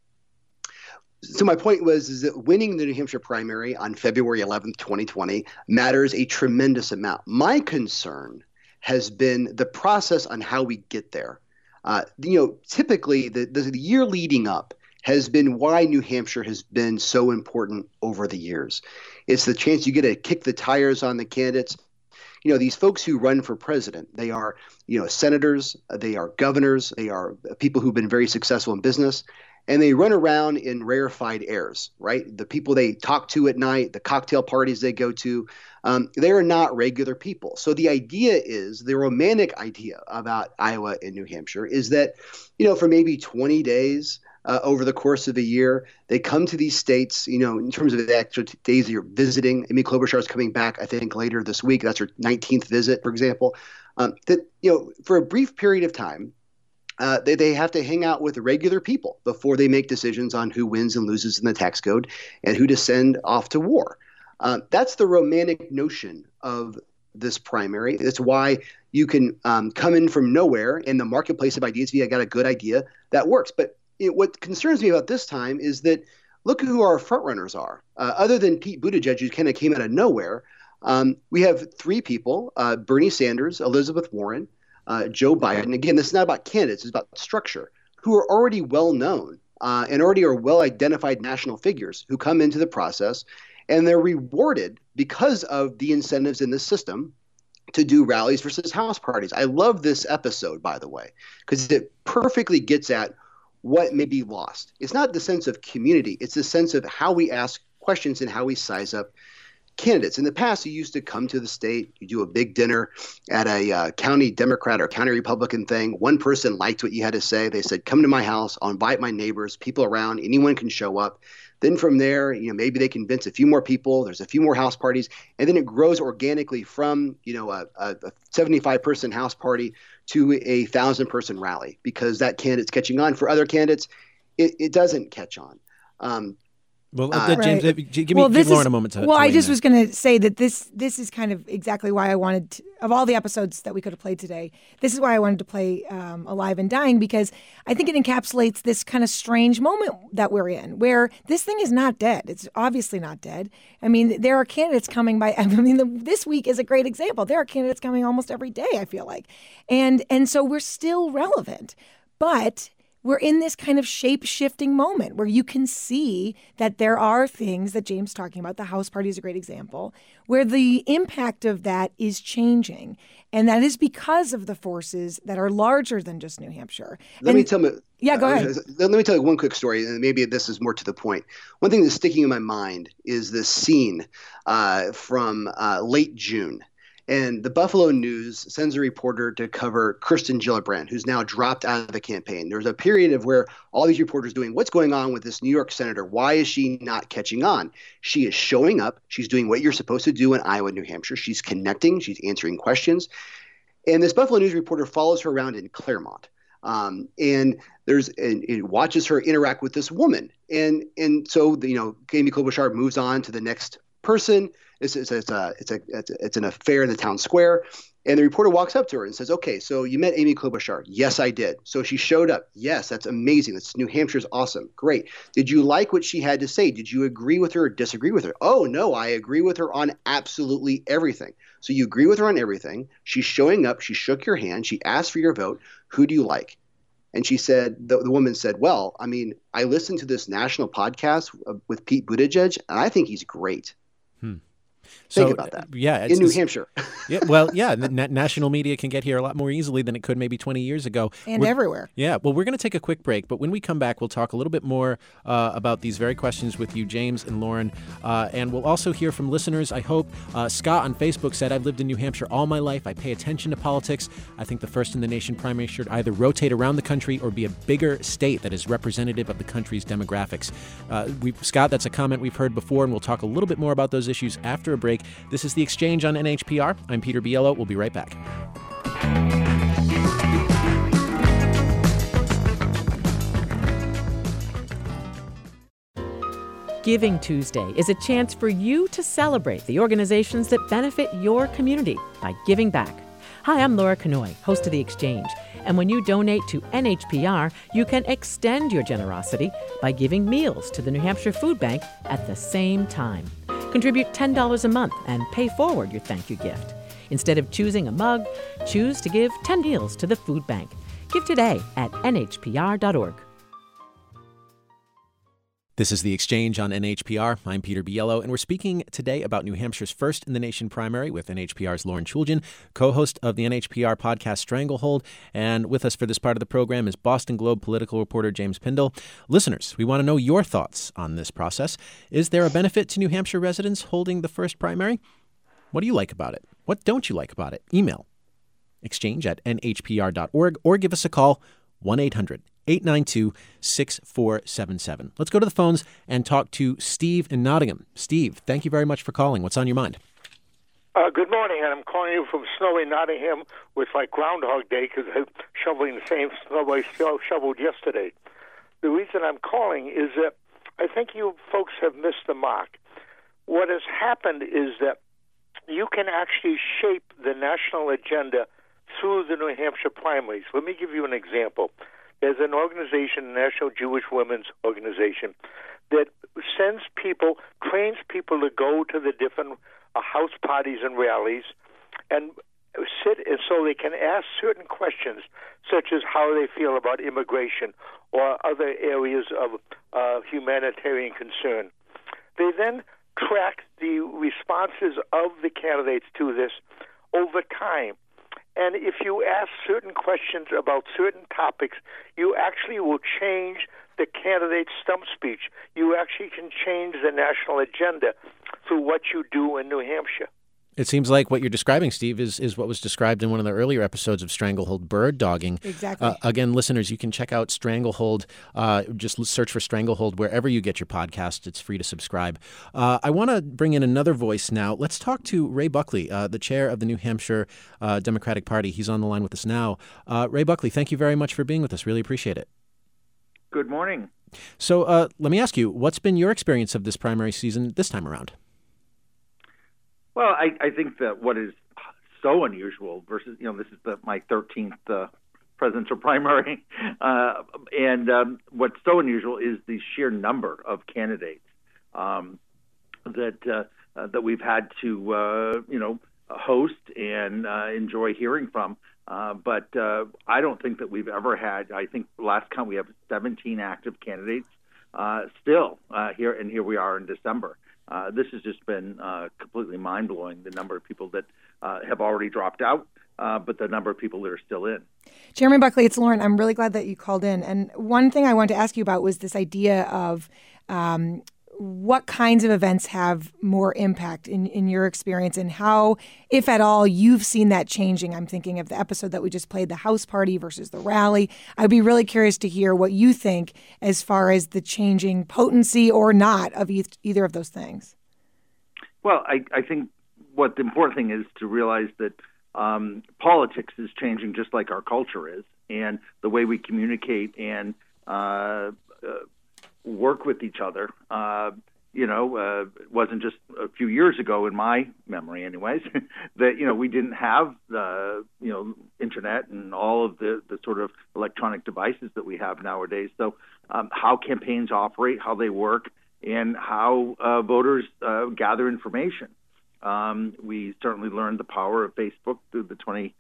So my point was is that winning the New Hampshire primary on February eleventh, twenty twenty matters a tremendous amount. My concern has been the process on how we get there. Uh, you know, typically the, the, the year leading up has been why New Hampshire has been so important over the years. It's the chance you get to kick the tires on the candidates. You know, these folks who run for president, they are, you know, senators, they are governors, they are people who've been very successful in business. And they run around in rarefied airs, right? The people they talk to at night, the cocktail parties they go to, um, they are not regular people. So the idea is, the romantic idea about Iowa and New Hampshire is that, you know, for maybe twenty days uh, over the course of a year, they come to these states, you know, in terms of the extra days that you're visiting. Amy Klobuchar is coming back, I think, later this week. That's her nineteenth visit, for example. Um, that, you know, for a brief period of time, Uh, they, they have to hang out with regular people before they make decisions on who wins and loses in the tax code and who to send off to war. Uh, that's the romantic notion of this primary. That's why you can um, come in from nowhere in the marketplace of ideas. If you got a good idea, that works. But it, what concerns me about this time is that look who our frontrunners are. Uh, other than Pete Buttigieg, who kind of came out of nowhere, um, we have three people, uh, Bernie Sanders, Elizabeth Warren, Uh, Joe Biden. Again, this is not about candidates, it's about structure, who are already well known uh, and already are well identified national figures who come into the process, and they're rewarded because of the incentives in the system to do rallies versus house parties. I love this episode, by the way, because it perfectly gets at what may be lost. It's not the sense of community. It's the sense of how we ask questions and how we size up candidates. In the past, you used to come to the state, you do a big dinner at a uh, county Democrat or county Republican thing. One person liked what you had to say. They said, come to my house. I'll invite my neighbors, people around. Anyone can show up. Then from there, you know, maybe they convince a few more people. There's a few more house parties. And then it grows organically from, you know, a, a seventy-five person house party to a thousand person rally because that candidate's catching on. For other candidates, it, it doesn't catch on. Um, Well, Uh, James, Right. uh, g- give me well, give this Lauren is, a moment to. Well, to I weigh just in was going to say that this this is kind of exactly why I wanted to, of all the episodes that we could have played today. This is why I wanted to play um, Alive and Dying, because I think it encapsulates this kind of strange moment that we're in, where this thing is not dead. It's obviously not dead. I mean, there are candidates coming by. I mean, the, this week is a great example. There are candidates coming almost every day, I feel like, and and so we're still relevant, but we're in this kind of shape-shifting moment where you can see that there are things that James is talking about. The house party is a great example, where the impact of that is changing. And that is because of the forces that are larger than just New Hampshire. Let and, me tell me. Yeah, go uh, ahead. Let me tell you one quick story, and maybe this is more to the point. One thing that's sticking in my mind is this scene uh, from uh, late June. And the Buffalo News sends a reporter to cover Kirsten Gillibrand, who's now dropped out of the campaign. There's a period of where all these reporters doing, what's going on with this New York senator? Why is she not catching on? She is showing up. She's doing what you're supposed to do in Iowa, New Hampshire. She's connecting. She's answering questions. And this Buffalo News reporter follows her around in Claremont. Um, and there's and it watches her interact with this woman. And and so, you know, Amy Klobuchar moves on to the next person. It's, it's, it's, a, it's, a, it's, a, it's an affair in the town square. And the reporter walks up to her and says, okay, so you met Amy Klobuchar. Yes, I did. So she showed up. Yes, that's amazing. That's New Hampshire's awesome. Great. Did you like what she had to say? Did you agree with her or disagree with her? Oh, no, I agree with her on absolutely everything. So you agree with her on everything. She's showing up. She shook your hand. She asked for your vote. Who do you like? And she said, the, the woman said, well, I mean, I listened to this national podcast with Pete Buttigieg, and I think he's great. Hmm. Think So, about that. Yeah, in New Hampshire. yeah, well, yeah, the na- national media can get here a lot more easily than it could maybe twenty years ago. And We're- everywhere. Yeah, well, we're going to take a quick break, but when we come back, we'll talk a little bit more uh, about these very questions with you, James and Lauren, uh, and we'll also hear from listeners, I hope. Uh, Scott on Facebook said, I've lived in New Hampshire all my life. I pay attention to politics. I think the First in the Nation primary should either rotate around the country or be a bigger state that is representative of the country's demographics. Uh, we, Scott, that's a comment we've heard before, and we'll talk a little bit more about those issues after a break. This is The Exchange on N H P R. I'm Peter Biello. We'll be right back. Giving Tuesday is a chance for you to celebrate the organizations that benefit your community by giving back. Hi, I'm Laura Kanoy, host of The Exchange. And when you donate to N H P R, you can extend your generosity by giving meals to the New Hampshire Food Bank at the same time. Contribute ten dollars a month and pay forward your thank you gift. Instead of choosing a mug, choose to give ten meals to the food bank. Give today at N H P R dot org. This is The Exchange on N H P R. I'm Peter Biello, and we're speaking today about New Hampshire's First in the Nation primary with N H P R's Lauren Chooljian, co-host of the N H P R podcast Stranglehold. And with us for this part of the program is Boston Globe political reporter James Pindell. Listeners, we want to know your thoughts on this process. Is there a benefit to New Hampshire residents holding the first primary? What do you like about it? What don't you like about it? Email exchange at N H P R dot org or give us a call, one eight hundred eight nine two six four seven seven. Let's go to the phones and talk to Steve in Nottingham. Steve, thank you very much for calling. What's on your mind? Uh, good morning, and I'm calling you from snowy Nottingham with like Groundhog Day because I'm shoveling the same snow I shoveled yesterday. The reason I'm calling is that I think you folks have missed the mark. What has happened is that you can actually shape the national agenda through the New Hampshire primaries. Let me give you an example. There's an organization, the National Jewish Women's Organization, that sends people, trains people to go to the different uh, house parties and rallies and sit and so they can ask certain questions, such as how they feel about immigration or other areas of uh, humanitarian concern. They then track the responses of the candidates to this over time. And if you ask certain questions about certain topics, you actually will change the candidate's stump speech. You actually can change the national agenda through what you do in New Hampshire. It seems like what you're describing, Steve, is, is what was described in one of the earlier episodes of Stranglehold, bird dogging. Exactly. Uh, again, listeners, you can check out Stranglehold. Uh, just search for Stranglehold wherever you get your podcast. It's free to subscribe. Uh, I want to bring in another voice now. Let's talk to Ray Buckley, uh, the chair of the New Hampshire uh, Democratic Party. He's on the line with us now. Uh, Ray Buckley, thank you very much for being with us. Really appreciate it. Good morning. So uh, let me ask you, what's been your experience of this primary season this time around? Well, I, I think that what is so unusual versus, you know, this is the, my thirteenth uh, presidential primary, uh, and um, what's so unusual is the sheer number of candidates um, that uh, uh, that we've had to, uh, you know, host and uh, enjoy hearing from. Uh, but uh, I don't think that we've ever had. I think last count we have seventeen active candidates uh, still uh, here, and here we are in December. Uh, this has just been uh, completely mind-blowing, the number of people that uh, have already dropped out, uh, but the number of people that are still in. Jeremy Buckley, it's Lauren. I'm really glad that you called in. And one thing I wanted to ask you about was this idea of um, what kinds of events have more impact in, in your experience, and how, if at all, you've seen that changing. I'm thinking of the episode that we just played, the house party versus the rally. I'd be really curious to hear what you think as far as the changing potency or not of e- either of those things. Well, I, I think what the important thing is to realize that um, politics is changing just like our culture is, and the way we communicate and uh, uh, work with each other, uh, you know, uh, it wasn't just a few years ago, in my memory anyways, that, you know, we didn't have the, you know, internet and all of the, the sort of electronic devices that we have nowadays. So um, how campaigns operate, how they work, and how uh, voters uh, gather information. Um, we certainly learned the power of Facebook through the twenty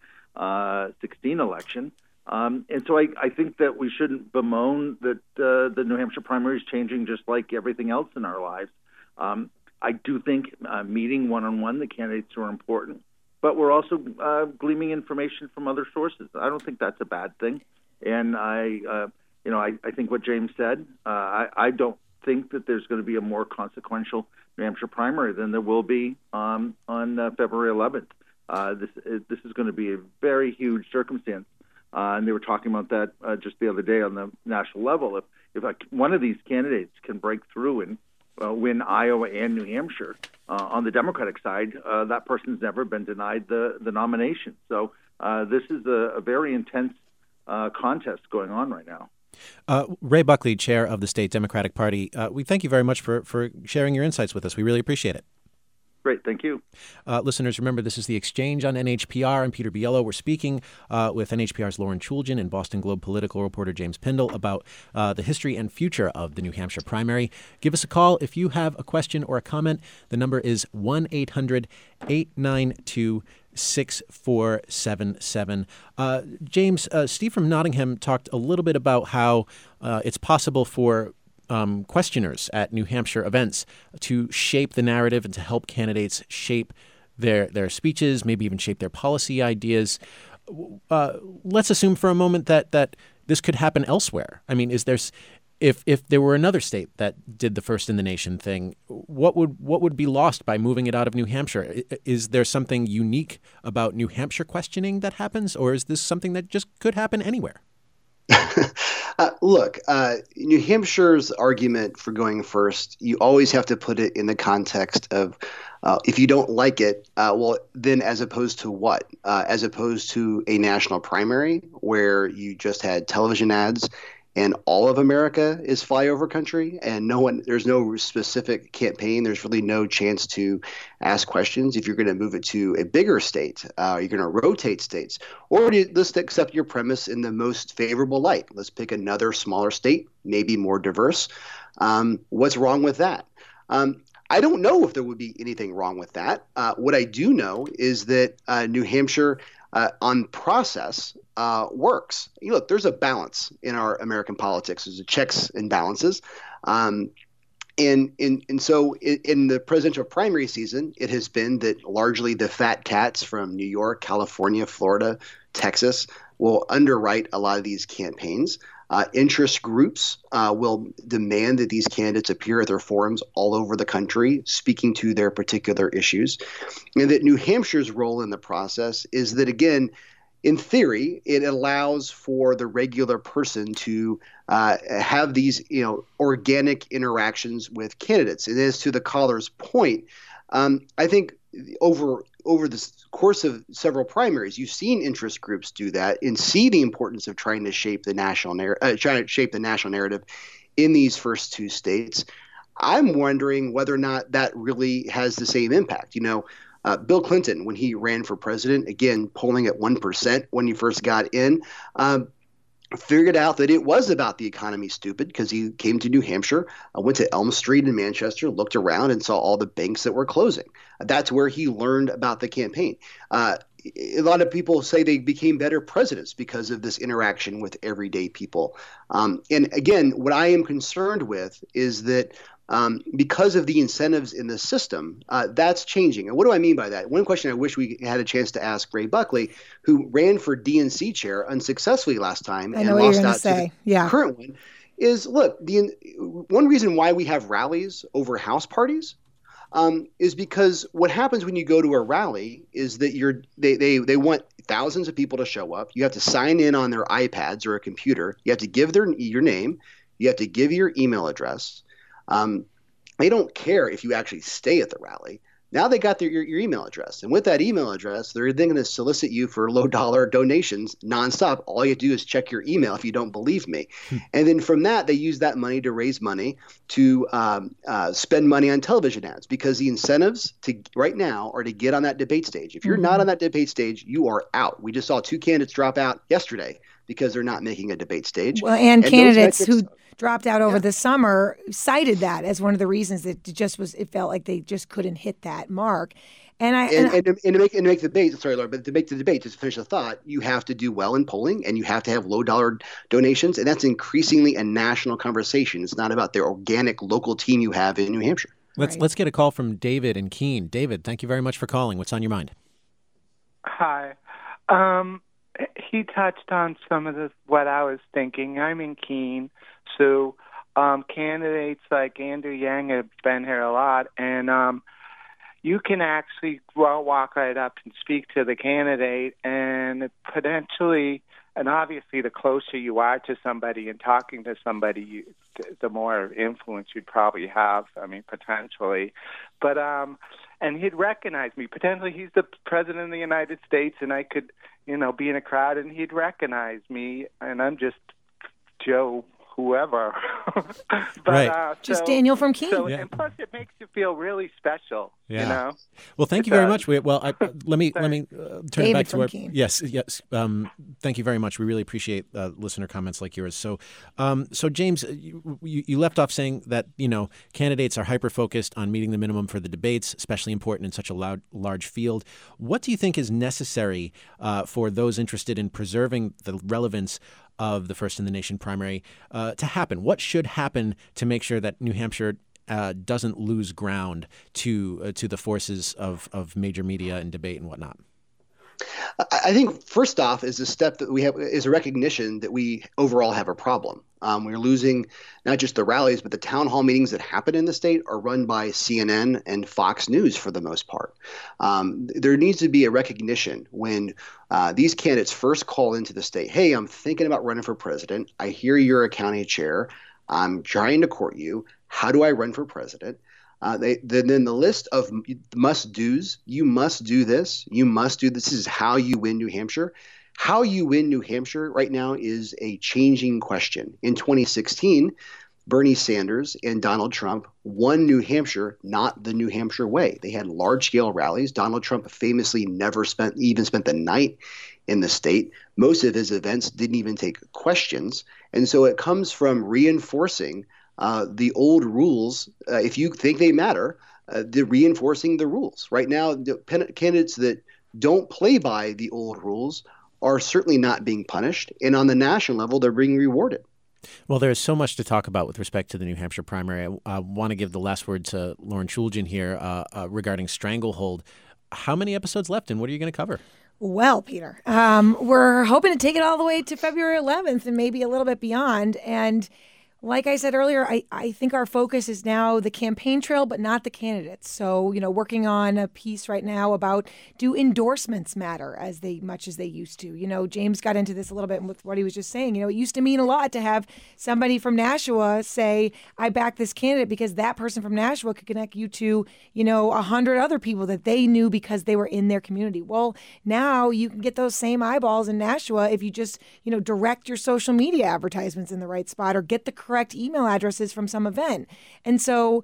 sixteen election. Um, and so I, I think that we shouldn't bemoan that uh, the New Hampshire primary is changing just like everything else in our lives. Um, I do think uh, meeting one-on-one the candidates are important, but we're also uh, gleaming information from other sources. I don't think that's a bad thing. And I, uh, you know, I, I think what James said, uh, I, I don't think that there's going to be a more consequential New Hampshire primary than there will be um, on uh, February eleventh. Uh, this, this is going to be a very huge circumstance. Uh, and they were talking about that uh, just the other day on the national level. If if a, one of these candidates can break through and uh, win Iowa and New Hampshire uh, on the Democratic side, uh, that person's never been denied the, the nomination. So uh, this is a, a very intense uh, contest going on right now. Uh, Ray Buckley, chair of the state Democratic Party, uh, we thank you very much for, for sharing your insights with us. We really appreciate it. Great, thank you. Uh, listeners, remember, this is The Exchange on N H P R. I'm Peter Biello. We're speaking uh, with N H P R's Lauren Chooljian and Boston Globe political reporter James Pindell about uh, the history and future of the New Hampshire primary. Give us a call if you have a question or a comment. The number is one eight hundred eight nine two six four seven seven. Uh, James, uh, Steve from Nottingham talked a little bit about how uh, it's possible for Um, questioners at New Hampshire events to shape the narrative and to help candidates shape their their speeches, maybe even shape their policy ideas. Uh, let's assume for a moment that that this could happen elsewhere. I mean, is there's if if there were another state that did the first in the nation thing, what would what would be lost by moving it out of New Hampshire? Is there something unique about New Hampshire questioning that happens, or is this something that just could happen anywhere? Uh, look, uh, New Hampshire's argument for going first, you always have to put it in the context of uh, if you don't like it, uh, well, then as opposed to what? Uh, as opposed to a national primary where you just had television ads and all of America is flyover country and no one, there's no specific campaign. There's really no chance to ask questions. If you're going to move it to a bigger state, uh, you're going to rotate states, or do you, let's accept your premise in the most favorable light. Let's pick another smaller state, maybe more diverse. Um, what's wrong with that? Um, I don't know if there would be anything wrong with that. Uh, what I do know is that uh, New Hampshire uh, on process uh, works. You look, there's a balance in our American politics. There's a checks and balances. Um, And, and, and so in, in the presidential primary season, it has been that largely the fat cats from New York, California, Florida, Texas will underwrite a lot of these campaigns. Uh, interest groups uh, will demand that these candidates appear at their forums all over the country, speaking to their particular issues. And that New Hampshire's role in the process is that, again, in theory, it allows for the regular person to uh, have these, you know, organic interactions with candidates. And as to the caller's point, um, I think over over the course of several primaries, you've seen interest groups do that and see the importance of trying to shape the national narr- uh, trying to shape the national narrative in these first two states. I'm wondering whether or not that really has the same impact. You know. Uh, Bill Clinton, when he ran for president, again, polling at one percent when he first got in, um, figured out that it was about the economy stupid because he came to New Hampshire, uh, went to Elm Street in Manchester, looked around and saw all the banks that were closing. That's where he learned about the campaign. Uh, a lot of people say they became better presidents because of this interaction with everyday people. Um, and again, what I am concerned with is that Um, because of the incentives in the system, uh, that's changing. And what do I mean by that? One question I wish we had a chance to ask Ray Buckley, who ran for D N C chair unsuccessfully last time I and know what lost you're gonna out say. to the Yeah. current one, is look, the one reason why we have rallies over house parties um, is because what happens when you go to a rally is that you're they, they they want thousands of people to show up. You have to sign in on their iPads or a computer. You have to give their your name. You have to give your email address. Um, they don't care if you actually stay at the rally. Now they got their, your, your email address. And with that email address, they're then going to solicit you for low dollar donations nonstop. All you do is check your email if you don't believe me. And then from that, they use that money to raise money to um, uh, spend money on television ads, because the incentives to right now are to get on that debate stage. If you're Mhm. not on that debate stage, you are out. We just saw two candidates drop out yesterday because they're not making a debate stage. Well, and, those candidates metrics- who dropped out over the summer cited that as one of the reasons that it just was. It felt like they just couldn't hit that mark. And I And, and, and, to, and to make and to make the debate, sorry, Laura, but to make the debate, just to finish the thought, you have to do well in polling, and you have to have low dollar donations, and that's increasingly a national conversation. It's not about the organic local team you have in New Hampshire. Let's let's get a call from David in Keene. David, thank you very much for calling. What's on your mind? Hi. Um, he touched on some of the, what I was thinking. I'm in Keene, so um, candidates like Andrew Yang have been here a lot, and um, you can actually well, walk right up and speak to the candidate, and potentially, and obviously the closer you are to somebody and talking to somebody, you, the more influence you'd probably have, I mean, potentially. But, um, and he'd recognize me. Potentially he's the president of the United States, and I could, you know, be in a crowd, and he'd recognize me, and I'm just Joe whoever. but, Right. Uh, Just so- Daniel from Keene. So, Yeah. And plus it makes you feel really special, Yeah. you know? Well, thank It you very does. much. We, well, I, let me let me uh, turn it David back to from our Keene. yes, yes. Um, thank you very much. We really appreciate uh, listener comments like yours. So, um, so James, you, you you left off saying that you know candidates are hyper focused on meeting the minimum for the debates, especially important in such a loud, large field. What do you think is necessary uh, for those interested in preserving the relevance of the First in the Nation primary uh, to happen? What should happen to make sure that New Hampshire uh, doesn't lose ground to uh, to the forces of, of major media and debate and whatnot? I I think first off is a step that we have is a recognition that we overall have a problem. Um, we're losing not just the rallies, but the town hall meetings that happen in the state are run by C N N and Fox News for the most part. Um, there needs to be a recognition when uh, these candidates first call into the state, hey, I'm thinking about running for president. I hear you're a county chair. I'm trying to court you. How do I run for president? Uh, they, then, then the list of must-dos, you must do this, you must do this, this is how you win New Hampshire. How you win New Hampshire right now is a changing question. In twenty sixteen, Bernie Sanders and Donald Trump won New Hampshire not the New Hampshire way. They had large-scale rallies. Donald Trump famously never spent even spent the night in the state. Most of his events didn't even take questions. And so it comes from reinforcing Uh, the old rules, uh, if you think they matter, uh, they're reinforcing the rules. Right now, the pen- candidates that don't play by the old rules are certainly not being punished. And on the national level, they're being rewarded. Well, there is so much to talk about with respect to the New Hampshire primary. I uh, want to give the last word to Lauren Chooljian here uh, uh, regarding Stranglehold. How many episodes left, and what are you going to cover? Well, Peter, um, we're hoping to take it all the way to February eleventh and maybe a little bit beyond. And like I said earlier, I, I think our focus is now the campaign trail, but not the candidates. So, you know, working on a piece right now about, do endorsements matter as they much as they used to? You know, James got into this a little bit with what he was just saying. You know, it used to mean a lot to have somebody from Nashua say, I back this candidate, because that person from Nashua could connect you to, you know, a hundred other people that they knew because they were in their community. Well, now you can get those same eyeballs in Nashua if you just, you know, direct your social media advertisements in the right spot, or get the correct email addresses from some event. And so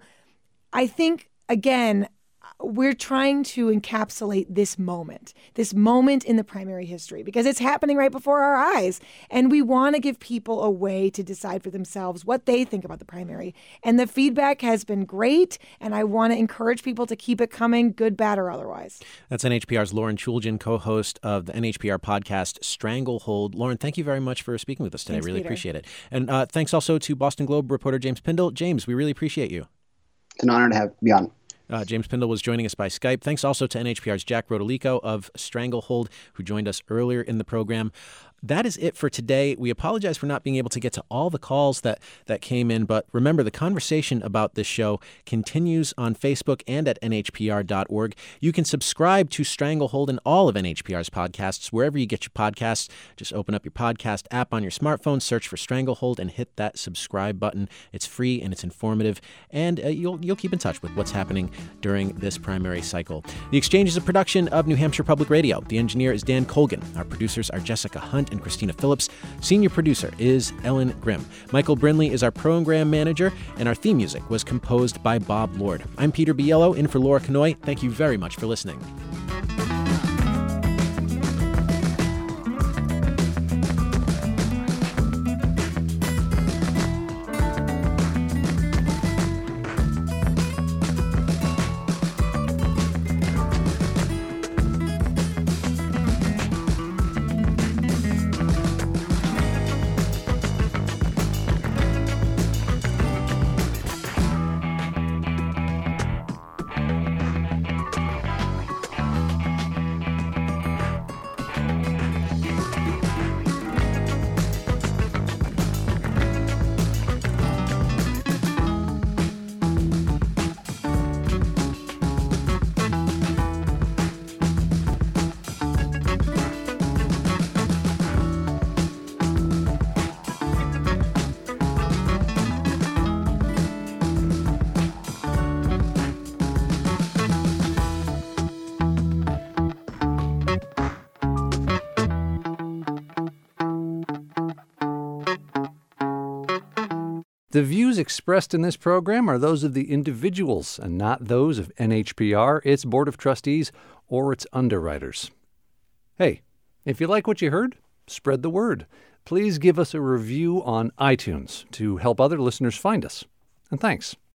I think, again, we're trying to encapsulate this moment, this moment in the primary history, because it's happening right before our eyes. And we want to give people a way to decide for themselves what they think about the primary. And the feedback has been great. And I want to encourage people to keep it coming, good, bad, or otherwise. That's N H P R's Lauren Chooljian, co-host of the N H P R podcast Stranglehold. Lauren, thank you very much for speaking with us today. Thanks, really Peter. appreciate it. And uh, thanks also to Boston Globe reporter James Pindle. James, we really appreciate you. It's an honor to have be on. Uh, James Pindle was joining us by Skype. Thanks also to N H P R's Jack Rodolico of Stranglehold, who joined us earlier in the program. That is it for today. We apologize for not being able to get to all the calls that, that came in, but remember, the conversation about this show continues on Facebook and at N H P R dot org. You can subscribe to Stranglehold and all of N H P R's podcasts wherever you get your podcasts. Just open up your podcast app on your smartphone, search for Stranglehold, and hit that subscribe button. It's free and it's informative, and uh, you'll you'll keep in touch with what's happening during this primary cycle. The Exchange is a production of New Hampshire Public Radio. The engineer is Dan Colgan. Our producers are Jessica Hunt and Christina Phillips. Senior producer is Ellen Grimm. Michael Brinley is our program manager, and our theme music was composed by Bob Lord. I'm Peter Biello, in for Laura Kanoy. Thank you very much for listening. The views expressed in this program are those of the individuals and not those of N H P R, its Board of Trustees, or its underwriters. Hey, if you like what you heard, spread the word. Please give us a review on iTunes to help other listeners find us. And thanks.